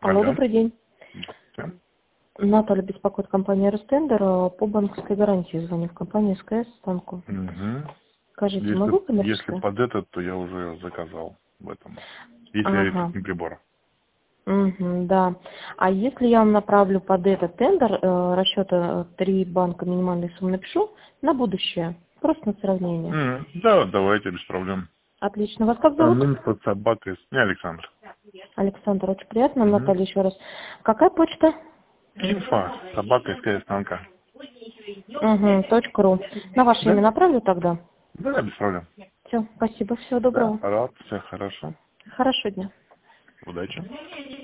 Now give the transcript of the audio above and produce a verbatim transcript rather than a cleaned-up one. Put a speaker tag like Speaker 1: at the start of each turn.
Speaker 1: Алло,
Speaker 2: Алло.
Speaker 1: добрый день.
Speaker 2: Да.
Speaker 1: Наталья беспокоит компания Ростендер по банковской гарантии. Звоню в компанию СКС станку.
Speaker 2: Угу.
Speaker 1: Скажите,
Speaker 2: Если,
Speaker 1: могу
Speaker 2: если
Speaker 1: коммерческое?
Speaker 2: под этот, то я уже заказал в этом. Если
Speaker 1: Ага.
Speaker 2: это не прибор.
Speaker 1: Угу, да. А если я вам направлю под этот тендер э, расчета три банка минимальной суммы напишу на будущее? Просто на сравнение.
Speaker 2: М, Да, давайте, без проблем.
Speaker 1: Отлично. Вас как зовут?
Speaker 2: Там под собакой. Не, Александр.
Speaker 1: Александр, очень приятно.
Speaker 2: Угу.
Speaker 1: Наталья, еще раз. Какая почта?
Speaker 2: Инфа. Собака СКС станка.
Speaker 1: Угу, точка ру. На ваше имя
Speaker 2: Да?
Speaker 1: направлю тогда?
Speaker 2: Да, без проблем.
Speaker 1: Все, спасибо, всего
Speaker 2: Да,
Speaker 1: доброго.
Speaker 2: рад, все хорошо.
Speaker 1: Хорошего дня.
Speaker 2: Удачи.